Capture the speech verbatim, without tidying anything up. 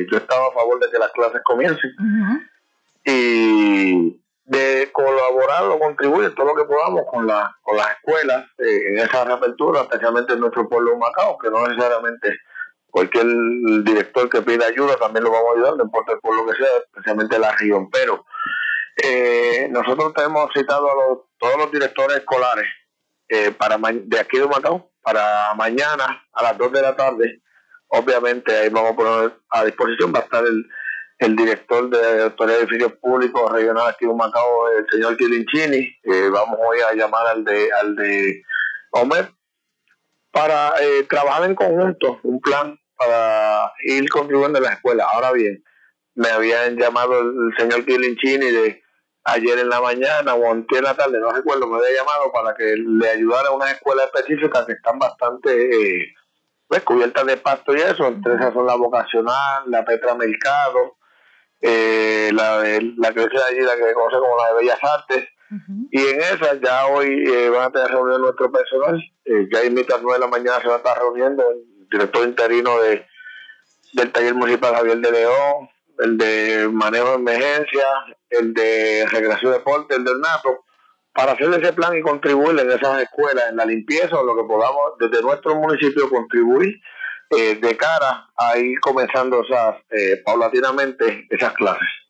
eh, yo estaba a favor de que las clases comiencen Uh-huh. y de colaborar o contribuir todo lo que podamos con, la, con las escuelas eh, en esa reapertura, especialmente en nuestro pueblo de Humacao, que no necesariamente cualquier director que pida ayuda también lo vamos a ayudar, no importa el pueblo que sea, especialmente la región. Pero eh, nosotros tenemos citado a los, todos los directores escolares eh, para de aquí de Humacao para mañana a las dos de la tarde. Obviamente ahí vamos a poner a disposición, va a estar el, el director de Autoridad de Edificios Públicos Regional aquí de Humacao, el señor Quilinchini. Eh, vamos hoy a llamar al de al de Homer para eh, trabajar en conjunto un plan para ir contribuyendo en la escuela. Ahora bien, me habían llamado el, el señor Quilinchini de ayer en la mañana o antes en la tarde, no recuerdo, me había llamado para que le ayudara a unas escuelas específicas que están bastante eh, pues, cubiertas de pasto y eso. Entre esas son la Vocacional, la Petra Mercado, eh, la, de, la que es allí, la que se conoce como la de Bellas Artes. Uh-huh. Y en esas ya hoy eh, van a tener reunión nuestro personal. Eh, ya en mitad nueve de la mañana se va a estar reuniendo el director interino de, del taller municipal Javier de León, el de manejo de emergencia, el de recreación y deporte, el del NATO, para hacer ese plan y contribuir en esas escuelas, en la limpieza o lo que podamos desde nuestro municipio contribuir eh, de cara a ir comenzando esas, eh, paulatinamente esas clases.